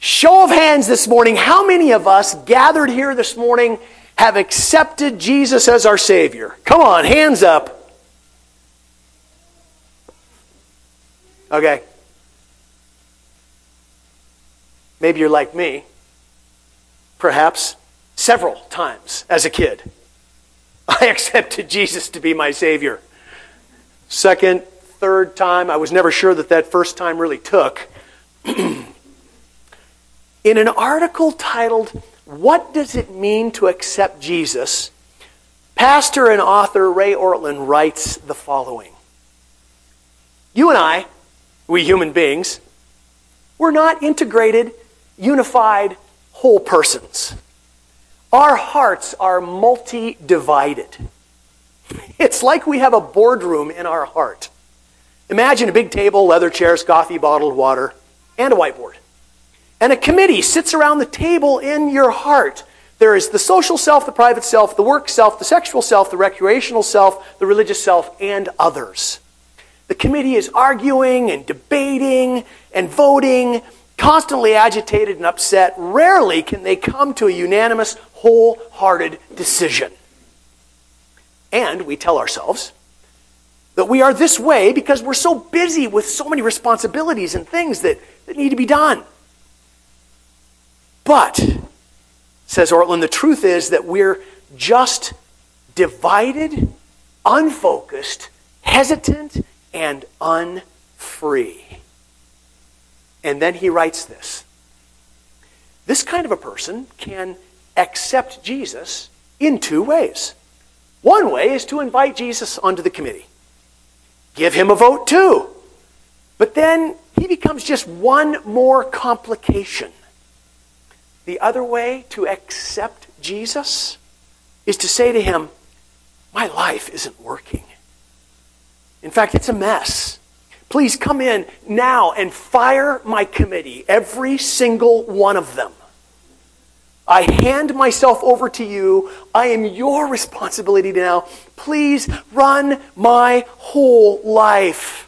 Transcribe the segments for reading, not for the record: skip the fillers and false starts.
Show of hands this morning, how many of us gathered here this morning have accepted Jesus as our Savior? Come on, hands up. Okay. Maybe you're like me. Perhaps several times as a kid, I accepted Jesus to be my Savior. Second, third time, I was never sure that first time really took. In an article titled, "What Does It Mean to Accept Jesus?" pastor and author Ray Ortlund writes the following. You and I, we human beings, we're not integrated, unified, whole persons. Our hearts are multi-divided. It's like we have a boardroom in our heart. Imagine a big table, leather chairs, coffee, bottled water, and a whiteboard. And a committee sits around the table in your heart. There is the social self, the private self, the work self, the sexual self, the recreational self, the religious self, and others. The committee is arguing and debating and voting, constantly agitated and upset. Rarely can they come to a unanimous, wholehearted decision. And we tell ourselves that we are this way because we're so busy with so many responsibilities and things that need to be done. But, says Ortlund, the truth is that we're just divided, unfocused, hesitant, and unfree. And then he writes this. This kind of a person can accept Jesus in two ways. One way is to invite Jesus onto the committee. Give him a vote too. But then he becomes just one more complication. The other way to accept Jesus is to say to him, my life isn't working. In fact, it's a mess. Please come in now and fire my committee, every single one of them. I hand myself over to you. I am your responsibility now. Please run my whole life.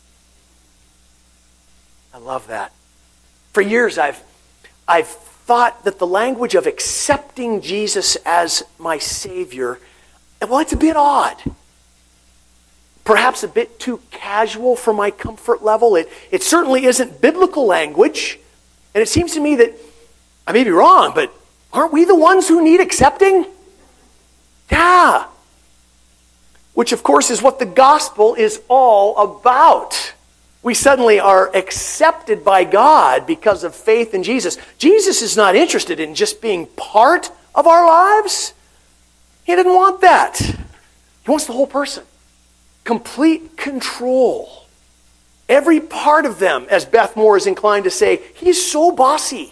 I love that. For years I've thought that the language of accepting Jesus as my Savior, well, it's a bit odd. Perhaps a bit too casual for my comfort level. It certainly isn't biblical language. And it seems to me that, I may be wrong, but aren't we the ones who need accepting? Yeah. Which, of course, is what the gospel is all about. We suddenly are accepted by God because of faith in Jesus. Jesus is not interested in just being part of our lives. He didn't want that. He wants the whole person. Complete control. Every part of them, as Beth Moore is inclined to say, he's so bossy.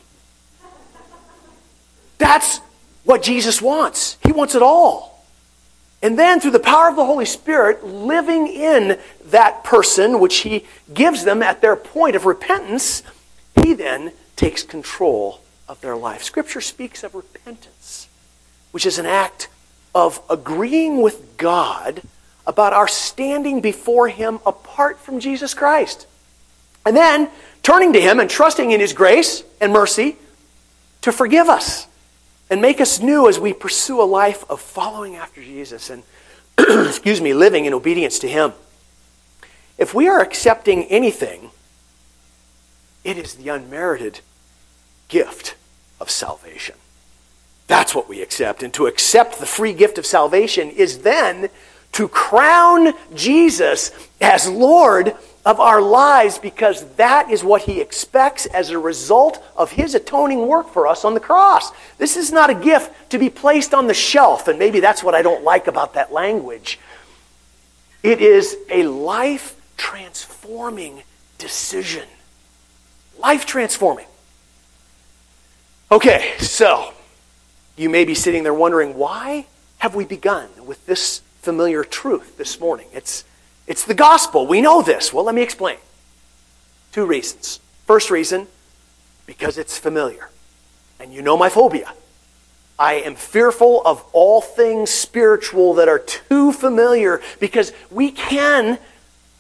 That's what Jesus wants. He wants it all. And then through the power of the Holy Spirit, living in that person, which he gives them at their point of repentance, he then takes control of their life. Scripture speaks of repentance, which is an act of agreeing with God about our standing before him apart from Jesus Christ. And then turning to him and trusting in his grace and mercy to forgive us and make us new as we pursue a life of following after Jesus and living in obedience to him. If we are accepting anything, it is the unmerited gift of salvation. That's what we accept. And to accept the free gift of salvation is then to crown Jesus as Lord of our lives, because that is what he expects as a result of his atoning work for us on the cross. This is not a gift to be placed on the shelf, and maybe that's what I don't like about that language. It is a life-transforming decision. Life-transforming. Okay, so you may be sitting there wondering, why have we begun with this familiar truth this morning? It's the gospel. We know this. Well, let me explain. 2 reasons. First reason, because it's familiar. And you know my phobia. I am fearful of all things spiritual that are too familiar, because we can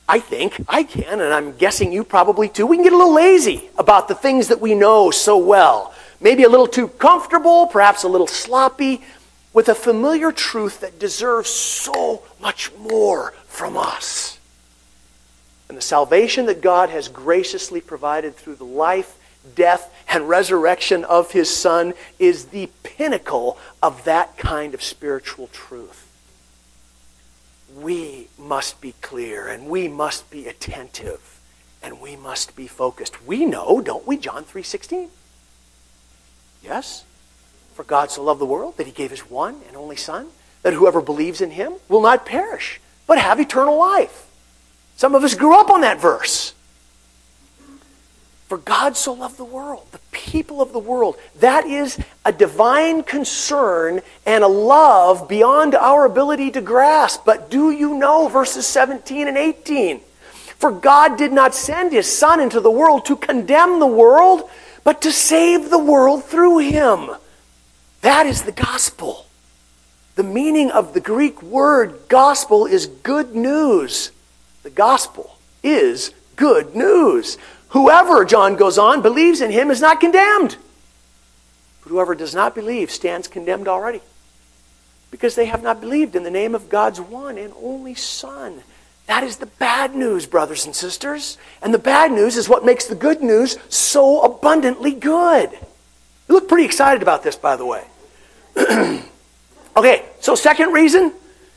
I think I can, and I'm guessing you probably too, we can get a little lazy about the things that we know so well. Maybe a little too comfortable, perhaps a little sloppy, with a familiar truth that deserves so much more from us. And the salvation that God has graciously provided through the life, death, and resurrection of His Son is the pinnacle of that kind of spiritual truth. We must be clear, and we must be attentive, and we must be focused. We know, don't we, John 3:16? Yes? For God so loved the world that He gave His one and only Son, that whoever believes in Him will not perish, but have eternal life. Some of us grew up on that verse. For God so loved the world, the people of the world. That is a divine concern and a love beyond our ability to grasp. But do you know verses 17 and 18? For God did not send His Son into the world to condemn the world, but to save the world through Him. That is the gospel. The meaning of the Greek word gospel is good news. The gospel is good news. Whoever, John goes on, believes in Him is not condemned. But whoever does not believe stands condemned already, because they have not believed in the name of God's one and only Son. That is the bad news, brothers and sisters. And the bad news is what makes the good news so abundantly good. You look pretty excited about this, by the way. Okay, so second reason.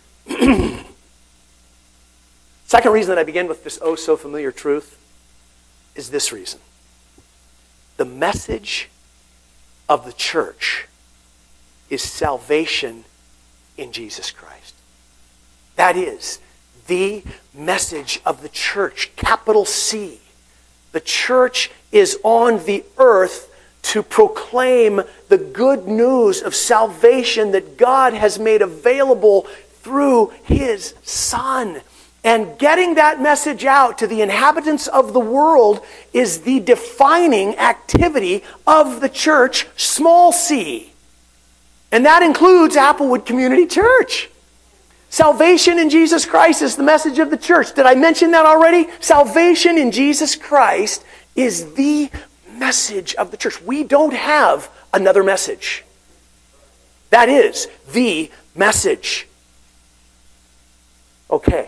Second reason that I begin with this oh so familiar truth is this reason. The message of the church is salvation in Jesus Christ. That is the message of the church, capital C. The church is on the earth to proclaim the good news of salvation that God has made available through His Son. And getting that message out to the inhabitants of the world is the defining activity of the church, small c. And that includes Applewood Community Church. Salvation in Jesus Christ is the message of the church. Did I mention that already? Salvation in Jesus Christ is the message of the church. We don't have another message. That is the message. Okay.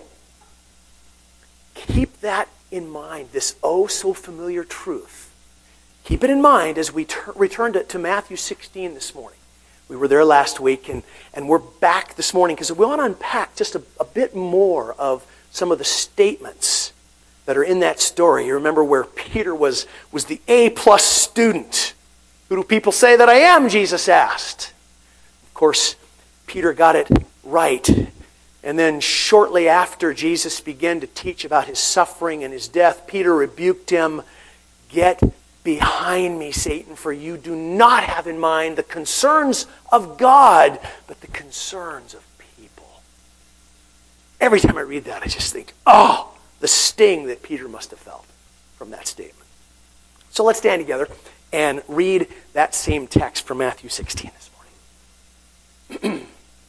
Keep that in mind, this oh so familiar truth. Keep it in mind as we return to Matthew 16 this morning. We were there last week, and we're back this morning because we want to unpack just a bit more of some of the statements that are in that story. You remember where Peter was the A+ student. Who do people say that I am? Jesus asked. Of course, Peter got it right. And then shortly after Jesus began to teach about His suffering and His death, Peter rebuked him. Get behind me, Satan, for you do not have in mind the concerns of God, but the concerns of people. Every time I read that, I just think, oh, the sting that Peter must have felt from that statement. So let's stand together and read that same text from Matthew 16 this morning.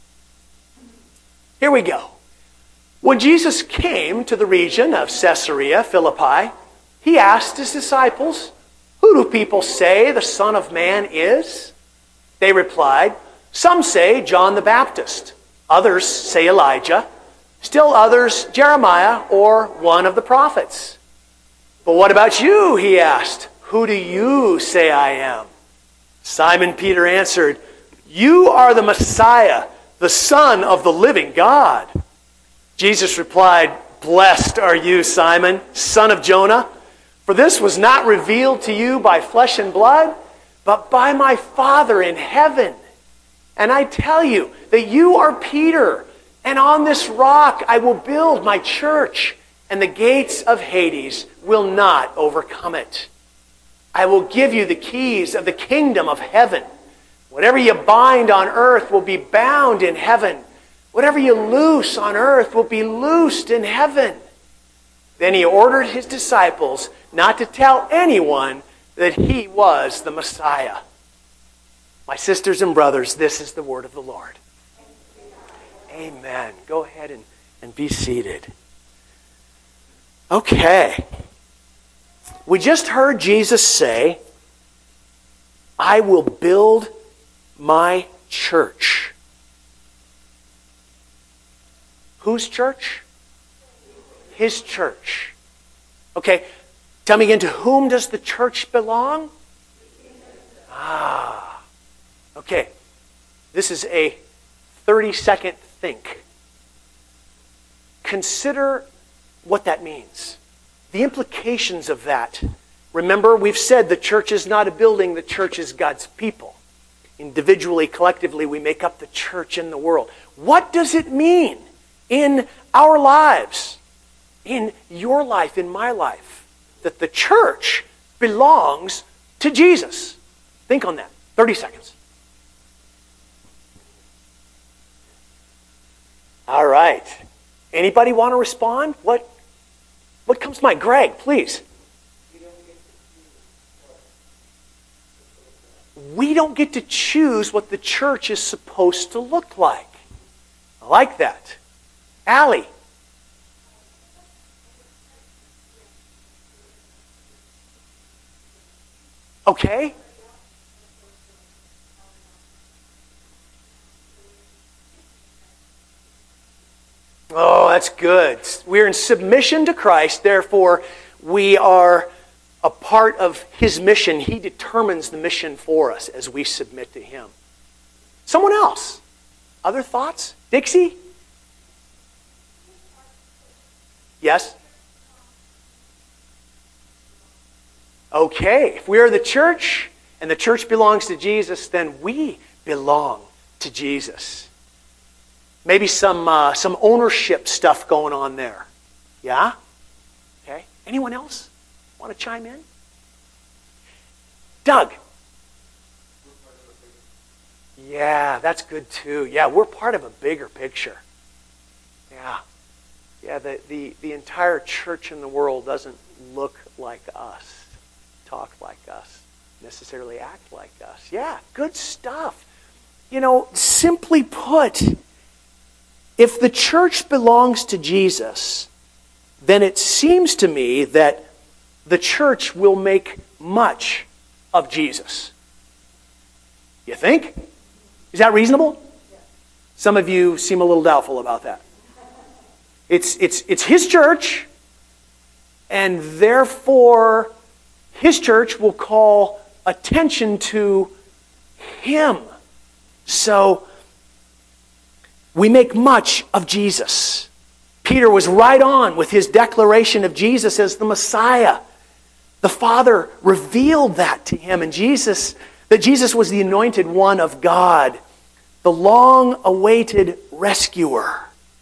Here we go. When Jesus came to the region of Caesarea Philippi, He asked His disciples, "Who do people say the Son of Man is?" They replied, "Some say John the Baptist, others say Elijah, still others Jeremiah or one of the prophets." "But what about you?" He asked. "Who do you say I am?" Simon Peter answered, "You are the Messiah, the Son of the living God." Jesus replied, "Blessed are you, Simon, son of Jonah, for this was not revealed to you by flesh and blood, but by my Father in heaven. And I tell you that you are Peter, and on this rock I will build my church, and the gates of Hades will not overcome it. I will give you the keys of the kingdom of heaven. Whatever you bind on earth will be bound in heaven. Whatever you loose on earth will be loosed in heaven." Then He ordered His disciples not to tell anyone that He was the Messiah. My sisters and brothers, this is the word of the Lord. Amen. Go ahead and be seated. Okay. We just heard Jesus say, I will build my church. Whose church? His church. Okay, tell me again, to whom does the church belong? Okay. This is a 30-second think. Consider what that means. The implications of that. Remember, we've said the church is not a building, the church is God's people. Individually, collectively, we make up the church in the world. What does it mean in our lives, in your life, in my life, that the church belongs to Jesus? Think on that. 30 seconds. All right. Anybody want to respond? What comes to mind? Greg, please. We don't get to choose what the church is supposed to look like. I like that. Allie. Okay. Oh, that's good. We're in submission to Christ, therefore we are a part of His mission. He determines the mission for us as we submit to Him. Someone else? Other thoughts? Dixie? Yes? Okay, if we are the church and the church belongs to Jesus, then we belong to Jesus. Maybe some ownership stuff going on there. Yeah? Okay. Anyone else want to chime in? Doug. Yeah, that's good too. Yeah, we're part of a bigger picture. Yeah. Yeah, the entire church in the world doesn't look like us, talk like us, necessarily act like us. Yeah, good stuff. You know, simply put, if the church belongs to Jesus, then it seems to me that the church will make much of Jesus. You think? Is that reasonable? Some of you seem a little doubtful about that. It's His church, and therefore His church will call attention to Him. So we make much of Jesus. Peter was right on with his declaration of Jesus as the Messiah. The Father revealed that to him, and that Jesus was the anointed one of God, the long-awaited rescuer.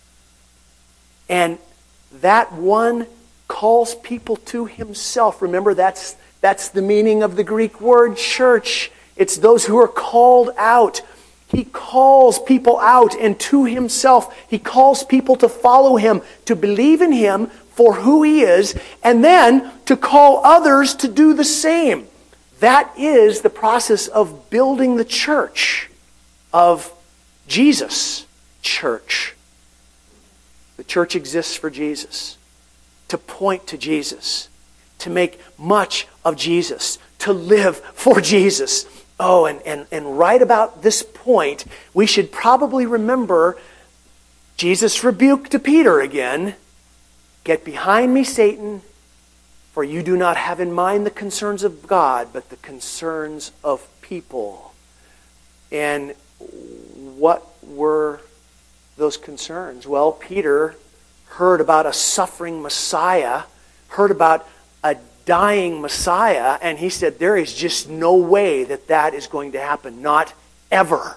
And that one calls people to Himself. Remember, that's the meaning of the Greek word church. It's those who are called out. He calls people out and to Himself. He calls people to follow Him, to believe in Him for who He is, and then to call others to do the same. That is the process of building the church, of Jesus' church. The church exists for Jesus, to point to Jesus, to make much of Jesus, to live for Jesus. Oh, and right about this point, we should probably remember Jesus' rebuke to Peter again. Get behind me, Satan, for you do not have in mind the concerns of God, but the concerns of people. And what were those concerns? Well, Peter heard about a suffering Messiah, heard about a dying Messiah, and he said, there is just no way that is going to happen. Not ever.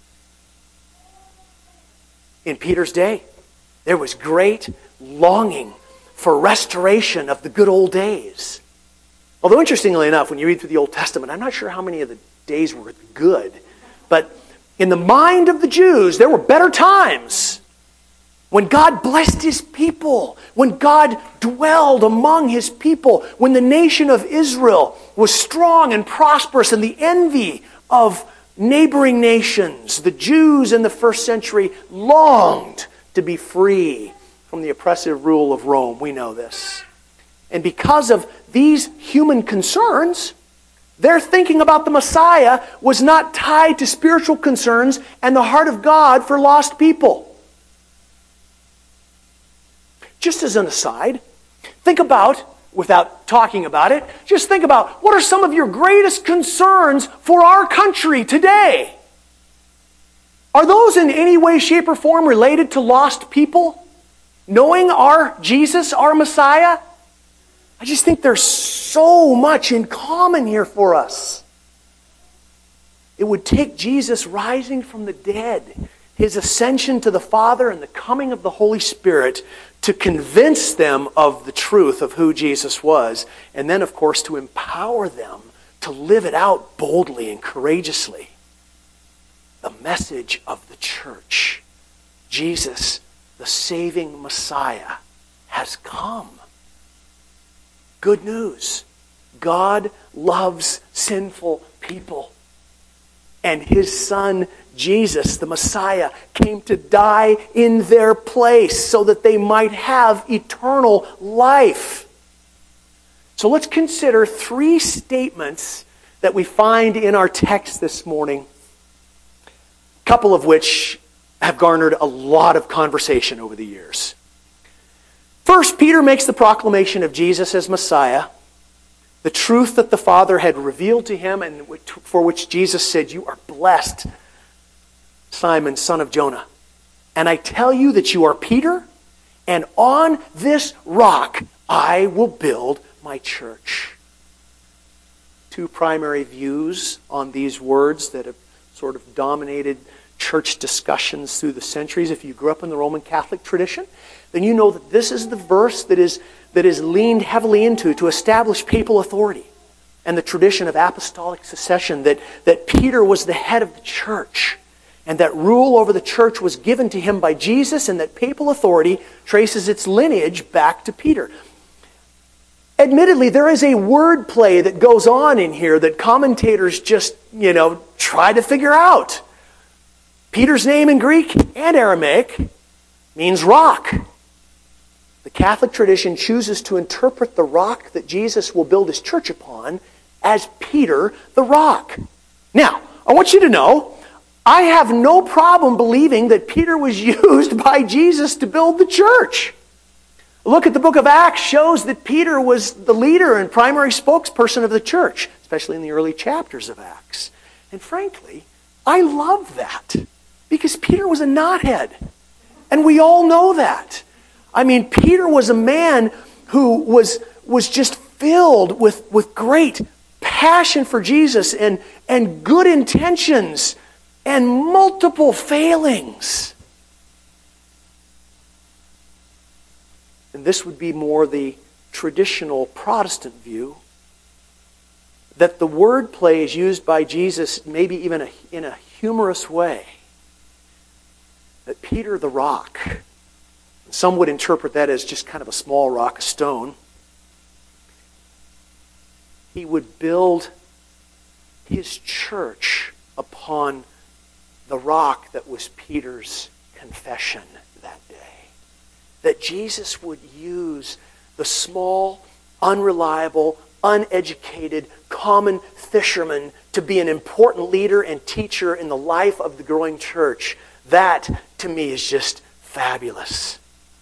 In Peter's day, there was great longing for restoration of the good old days. Although, interestingly enough, when you read through the Old Testament, I'm not sure how many of the days were good, but in the mind of the Jews, there were better times when God blessed His people, when God dwelled among His people, when the nation of Israel was strong and prosperous and the envy of neighboring nations. The Jews in the first century longed to be free from the oppressive rule of Rome. We know this. And because of these human concerns, their thinking about the Messiah was not tied to spiritual concerns and the heart of God for lost people. Just as an aside, think about, without talking about it, just think about what are some of your greatest concerns for our country today? Are those in any way, shape, or form related to lost people? Knowing our Jesus, our Messiah? I just think there's so much in common here for us. It would take Jesus rising from the dead, His ascension to the Father, and the coming of the Holy Spirit to convince them of the truth of who Jesus was, and then, of course, to empower them to live it out boldly and courageously. The message of the church, Jesus, the saving Messiah, has come. Good news. God loves sinful people. And His Son, Jesus, the Messiah, came to die in their place so that they might have eternal life. So let's consider 3 statements that we find in our text this morning, a couple of which have garnered a lot of conversation over the years. First, Peter makes the proclamation of Jesus as Messiah, the truth that the Father had revealed to him and for which Jesus said, "You are blessed, Simon, son of Jonah. And I tell you that you are Peter, and on this rock I will build my church." 2 primary views on these words that have sort of dominated church discussions through the centuries. If you grew up in the Roman Catholic tradition, then you know that this is the verse that is leaned heavily into to establish papal authority and the tradition of apostolic succession, that Peter was the head of the church and that rule over the church was given to him by Jesus, and that papal authority traces its lineage back to Peter. Admittedly, there is a word play that goes on in here that commentators just, try to figure out. Peter's name in Greek and Aramaic means rock. The Catholic tradition chooses to interpret the rock that Jesus will build His church upon as Peter the rock. Now, I want you to know, I have no problem believing that Peter was used by Jesus to build the church. Look at the book of Acts, shows that Peter was the leader and primary spokesperson of the church, especially in the early chapters of Acts. And frankly, I love that, because Peter was a knothead. And we all know that. I mean, Peter was a man who was just filled with great passion for Jesus and good intentions and multiple failings. And this would be more the traditional Protestant view, that the word play is used by Jesus maybe even in a humorous way. That Peter the rock, some would interpret that as just kind of a small rock, a stone. He would build His church upon the rock that was Peter's confession that day. That Jesus would use the small, unreliable, uneducated, common fisherman to be an important leader and teacher in the life of the growing church. That, to me, is just fabulous.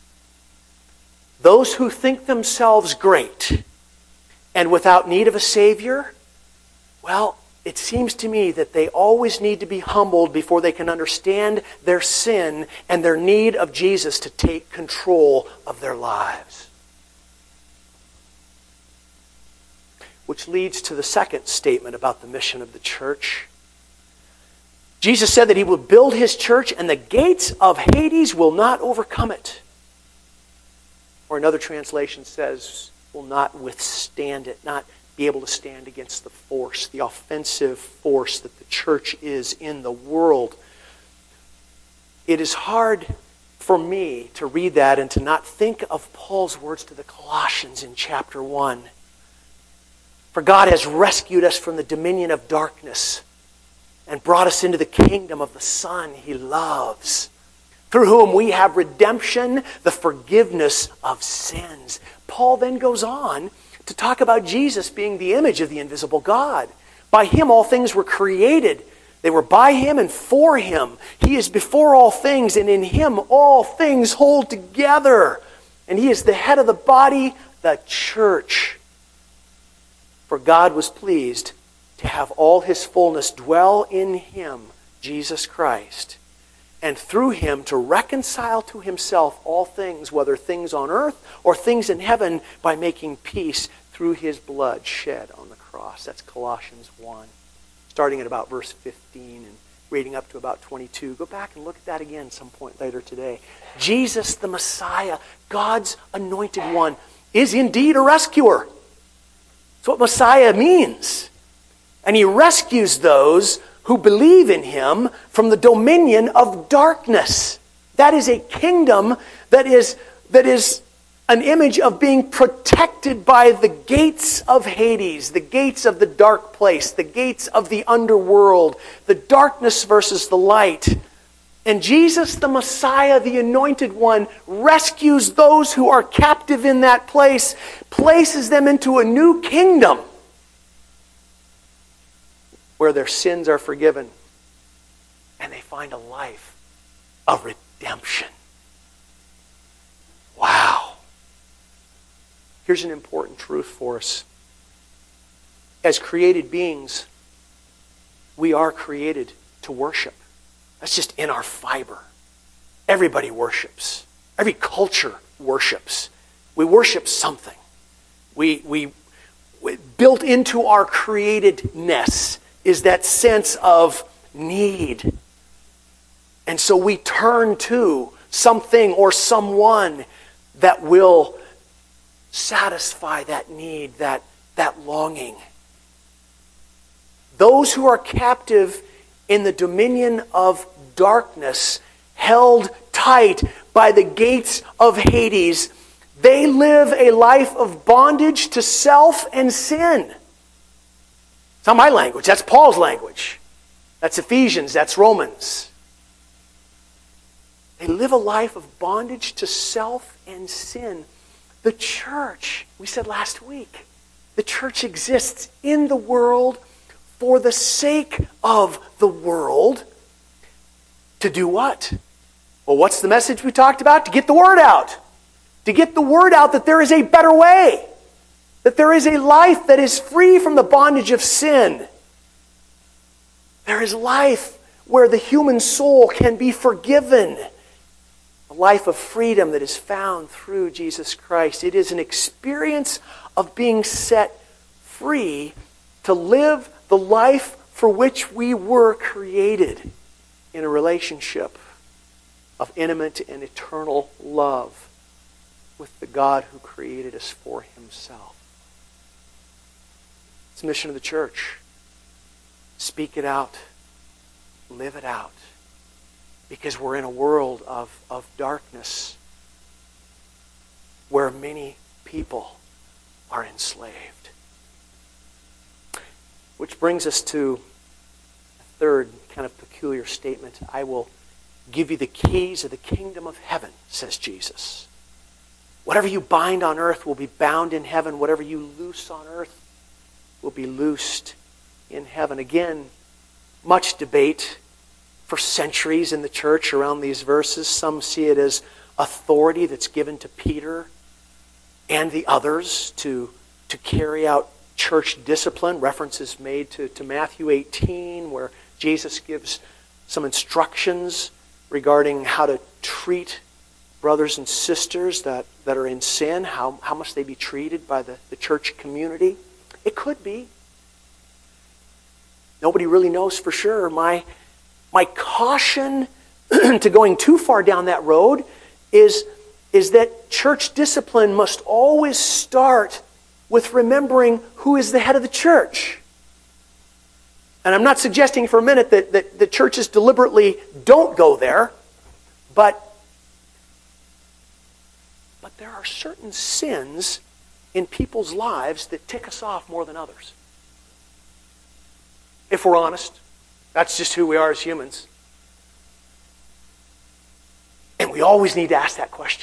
Those who think themselves great and without need of a Savior, well, it seems to me that they always need to be humbled before they can understand their sin and their need of Jesus to take control of their lives. Which leads to the second statement about the mission of the church. Jesus said that He will build His church and the gates of Hades will not overcome it. Or another translation says, will not withstand it, not be able to stand against the force, the offensive force that the church is in the world. It is hard for me to read that and to not think of Paul's words to the Colossians in chapter 1. For God has rescued us from the dominion of darkness and brought us into the kingdom of the Son He loves, through whom we have redemption, the forgiveness of sins. Paul then goes on to talk about Jesus being the image of the invisible God. By him all things were created. They were by him and for him. He is before all things, and in him all things hold together. And he is the head of the body, the church. For God was pleased to have all his fullness dwell in him, Jesus Christ, and through him to reconcile to himself all things, whether things on earth or things in heaven, by making peace through his blood shed on the cross. That's Colossians 1, starting at about verse 15 and reading up to about 22. Go back and look at that again some point later today. Jesus the Messiah, God's anointed one, is indeed a rescuer. That's what Messiah means. And he rescues those who believe in him from the dominion of darkness. That is a kingdom that is an image of being protected by the gates of Hades, the gates of the dark place, the gates of the underworld, the darkness versus the light. And Jesus, the Messiah, the Anointed One, rescues those who are captive in that place, places them into a new kingdom where their sins are forgiven and they find a life of redemption. Wow. Here's an important truth for us. As created beings, we are created to worship. That's just in our fiber. Everybody worships. Every culture worships. We worship something. We built into our createdness is that sense of need. And so we turn to something or someone that will satisfy that need, that longing. Those who are captive in the dominion of darkness, held tight by the gates of Hades, they live a life of bondage to self and sin. It's not my language. That's Paul's language. That's Ephesians. That's Romans. They live a life of bondage to self and sin. The church, we said last week, the church exists in the world for the sake of the world. To do what? Well, what's the message we talked about? To get the word out. To get the word out that there is a better way. That there is a life that is free from the bondage of sin. There is life where the human soul can be forgiven. A life of freedom that is found through Jesus Christ. It is an experience of being set free to live the life for which we were created in a relationship of intimate and eternal love with the God who created us for himself. It's the mission of the church. Speak it out. Live it out. Because we're in a world of darkness where many people are enslaved. Which brings us to a third kind of peculiar statement. I will give you the keys of the kingdom of heaven, says Jesus. Whatever you bind on earth will be bound in heaven. Whatever you loose on earth will be loosed in heaven. Again, much debate for centuries in the church around these verses. Some see it as authority that's given to Peter and the others to carry out church discipline. References made to Matthew 18 where Jesus gives some instructions regarding how to treat brothers and sisters that are in sin. How must they be treated by the church community? It could be. Nobody really knows for sure. My caution to going too far down that road is that church discipline must always start with remembering who is the head of the church. And I'm not suggesting for a minute that the churches deliberately don't go there, but there are certain sins in people's lives that tick us off more than others. If we're honest, that's just who we are as humans. And we always need to ask that question.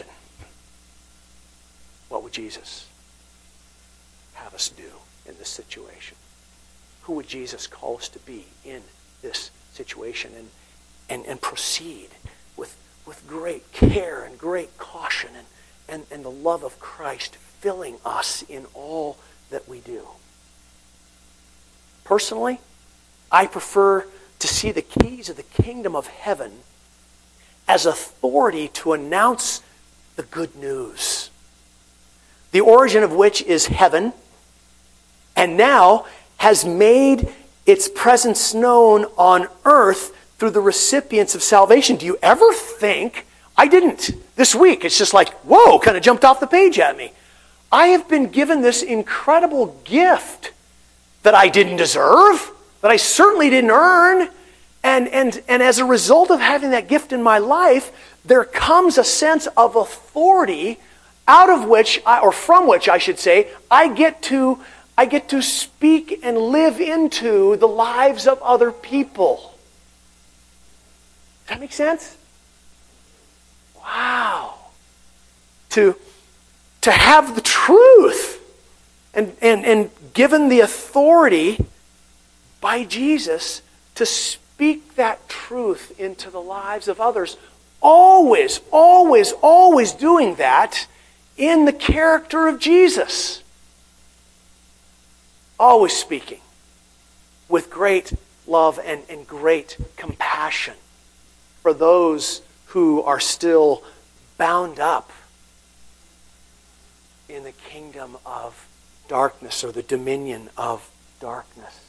What would Jesus have us do in this situation? Who would Jesus call us to be in this situation? And proceed with great care and great caution and the love of Christ filling us in all that we do. Personally, I prefer to see the keys of the kingdom of heaven as authority to announce the good news, the origin of which is heaven, and now has made its presence known on earth through the recipients of salvation. Do you ever think, I didn't this week, it's just like, whoa, kind of jumped off the page at me. I have been given this incredible gift that I didn't deserve, that I certainly didn't earn. And as a result of having that gift in my life, there comes a sense of authority out of which, or from which I should say, I get to speak and live into the lives of other people. Does that make sense? Wow. To have the truth and given the authority by Jesus to speak that truth into the lives of others. Always, always, always doing that in the character of Jesus. Always speaking with great love and great compassion for those who are still bound up in the kingdom of darkness or the dominion of darkness.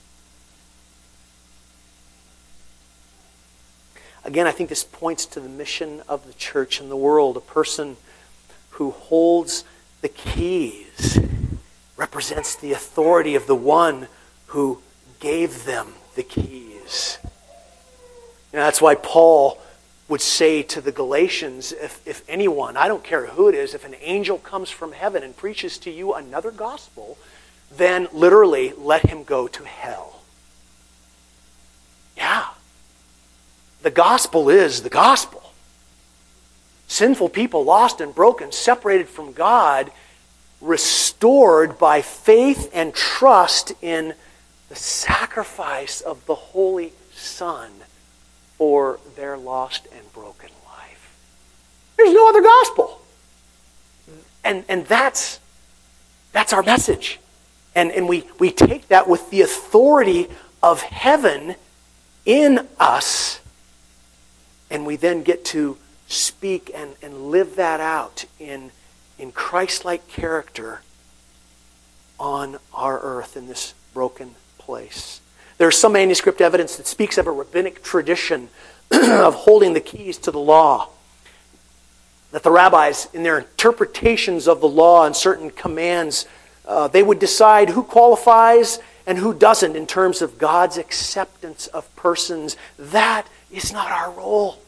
Again, I think this points to the mission of the church in the world. A person who holds the keys represents the authority of the one who gave them the keys. That's why Paul would say to the Galatians, if anyone, I don't care who it is, if an angel comes from heaven and preaches to you another gospel, then literally let him go to hell. Yeah. The gospel is the gospel. Sinful people, lost and broken, separated from God, restored by faith and trust in the sacrifice of the Holy Son for their lost and broken life. There's no other gospel. And that's our message. And we take that with the authority of heaven in us, and we then get to speak and live that out in Christ-like character on our earth in this broken place. There's some manuscript evidence that speaks of a rabbinic tradition of holding the keys to the law. That the rabbis, in their interpretations of the law and certain commands, they would decide who qualifies and who doesn't in terms of God's acceptance of persons. That is not our role.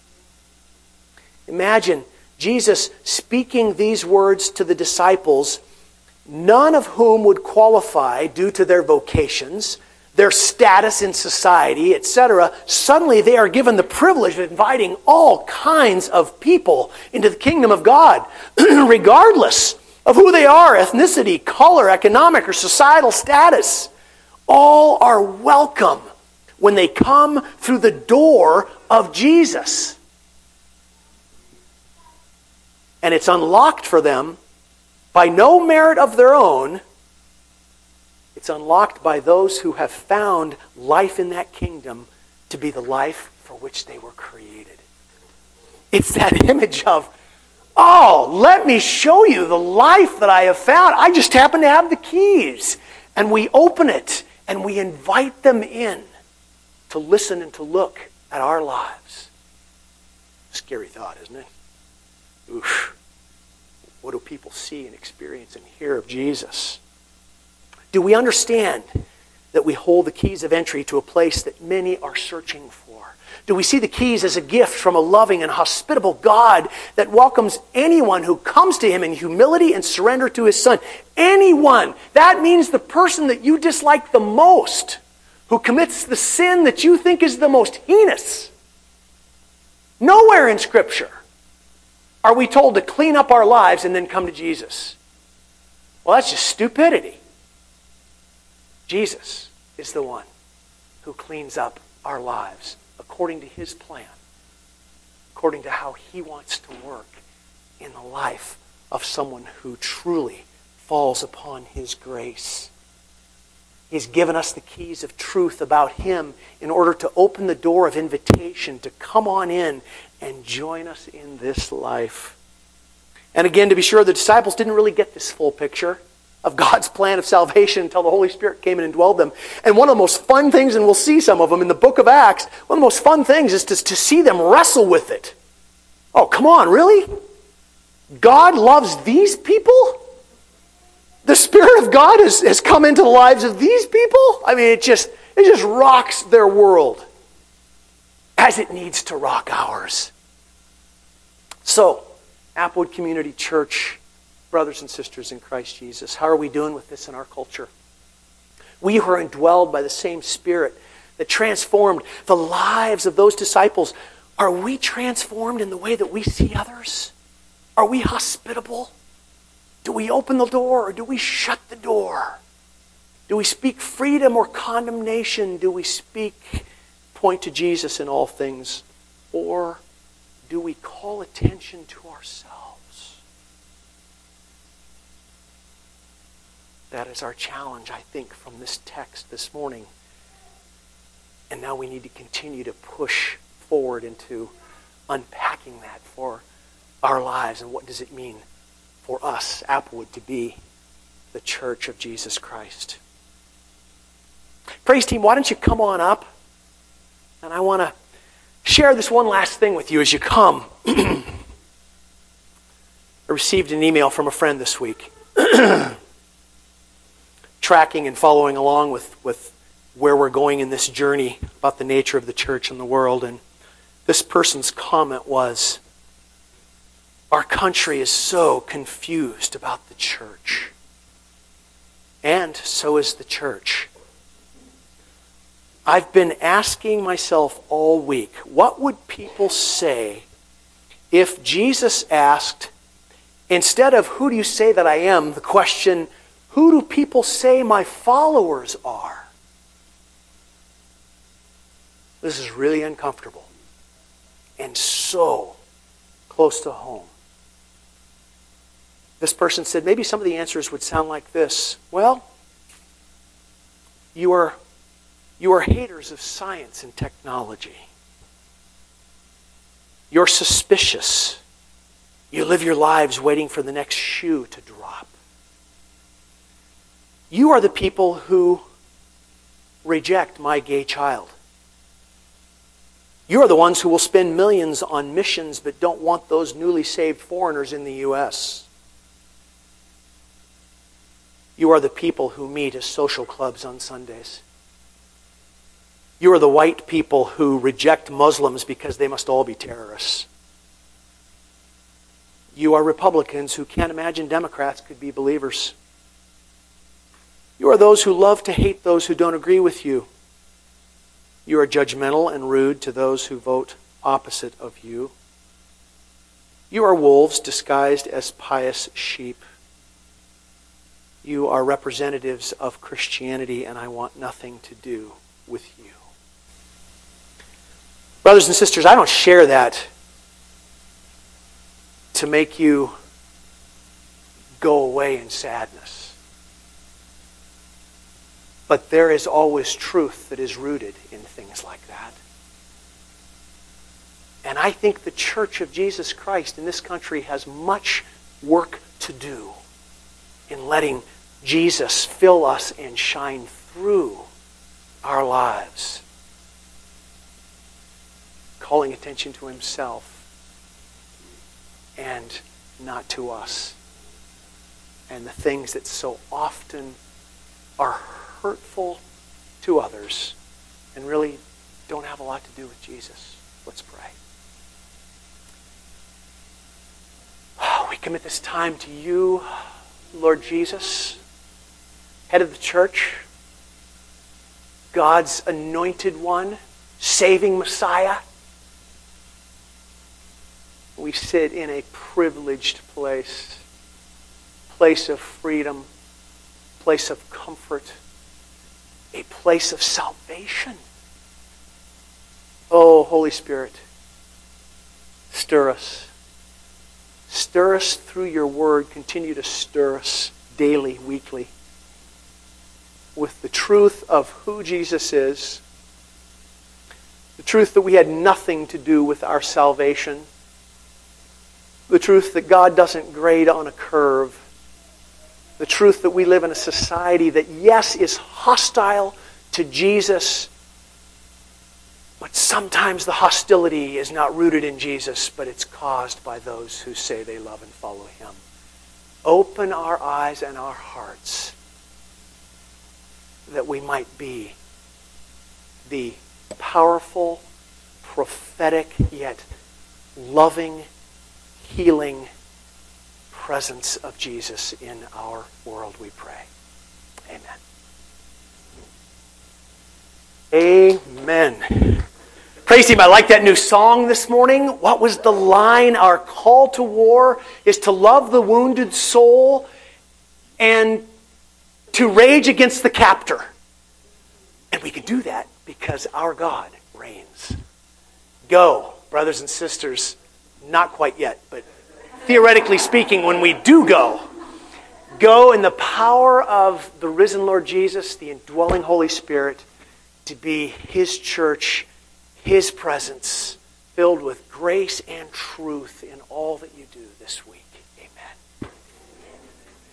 Imagine Jesus speaking these words to the disciples, none of whom would qualify due to their vocations, their status in society, etc. Suddenly they are given the privilege of inviting all kinds of people into the kingdom of God, regardless of who they are, ethnicity, color, economic, or societal status. All are welcome when they come through the door of Jesus. And it's unlocked for them by no merit of their own. It's unlocked by those who have found life in that kingdom to be the life for which they were created. It's that image of, oh, let me show you the life that I have found. I just happen to have the keys. And we open it and we invite them in to listen and to look at our lives. Scary thought, isn't it? Oof. What do people see and experience and hear of Jesus? Do we understand that we hold the keys of entry to a place that many are searching for? Do we see the keys as a gift from a loving and hospitable God that welcomes anyone who comes to Him in humility and surrender to His Son? Anyone. That means the person that you dislike the most, who commits the sin that you think is the most heinous. Nowhere in Scripture are we told to clean up our lives and then come to Jesus? Well, that's just stupidity. Jesus is the one who cleans up our lives according to His plan, according to how He wants to work in the life of someone who truly falls upon His grace. He's given us the keys of truth about Him in order to open the door of invitation to come on in and join us in this life. And again, to be sure, the disciples didn't really get this full picture of God's plan of salvation until the Holy Spirit came in and dwelled them. And one of the most fun things, and we'll see some of them in the book of Acts, one of the most fun things is to see them wrestle with it. Oh, come on, really? God loves these people? The Spirit of God has come into the lives of these people? I mean, it just rocks their world as it needs to rock ours. So, Applewood Community Church, brothers and sisters in Christ Jesus, how are we doing with this in our culture? We who are indwelled by the same Spirit that transformed the lives of those disciples, are we transformed in the way that we see others? Are we hospitable? Do we open the door or do we shut the door? Do we speak freedom or condemnation? Do we point to Jesus in all things? Or do we call attention to ourselves? That is our challenge, I think, from this text this morning. And now we need to continue to push forward into unpacking that for our lives, and what does it mean for us, Applewood, to be the church of Jesus Christ. Praise team, why don't you come on up? And I want to share this one last thing with you as you come. I received an email from a friend this week, tracking and following along with where we're going in this journey about the nature of the church and the world. And this person's comment was, our country is so confused about the church. And so is the church. I've been asking myself all week, what would people say if Jesus asked, instead of who do you say that I am, the question, who do people say my followers are? This is really uncomfortable and so close to home. This person said, maybe some of the answers would sound like this. Well, you are haters of science and technology. You're suspicious. You live your lives waiting for the next shoe to drop. You are the people who reject my gay child. You are the ones who will spend millions on missions but don't want those newly saved foreigners in the U.S. You are the people who meet at social clubs on Sundays. You are the white people who reject Muslims because they must all be terrorists. You are Republicans who can't imagine Democrats could be believers. You are those who love to hate those who don't agree with you. You are judgmental and rude to those who vote opposite of you. You are wolves disguised as pious sheep. You are representatives of Christianity, and I want nothing to do with you. Brothers and sisters, I don't share that to make you go away in sadness. But there is always truth that is rooted in things like that. And I think the Church of Jesus Christ in this country has much work to do in letting Jesus fill us and shine through our lives, calling attention to Himself and not to us, and the things that so often are hurtful to others and really don't have a lot to do with Jesus. Let's pray. We commit this time to you, Lord Jesus, head of the church, God's anointed one, saving Messiah. We sit in a privileged place. Place of freedom. Place of comfort. A place of salvation. Oh, Holy Spirit, stir us. Stir us through your word. Continue to stir us daily, weekly, with the truth of who Jesus is, the truth that we had nothing to do with our salvation, the truth that God doesn't grade on a curve, the truth that we live in a society that, yes, is hostile to Jesus, but sometimes the hostility is not rooted in Jesus, but it's caused by those who say they love and follow Him. Open our eyes and our hearts that we might be the powerful, prophetic, yet loving, healing presence of Jesus in our world, we pray. Amen. Amen. Praise Him. I like that new song this morning. What was the line? Our call to war is to love the wounded soul and to rage against the captor. And we can do that because our God reigns. Go, brothers and sisters. Not quite yet, but theoretically speaking, when we do go in the power of the risen Lord Jesus, the indwelling Holy Spirit, to be His church, His presence, filled with grace and truth in all that you do this week.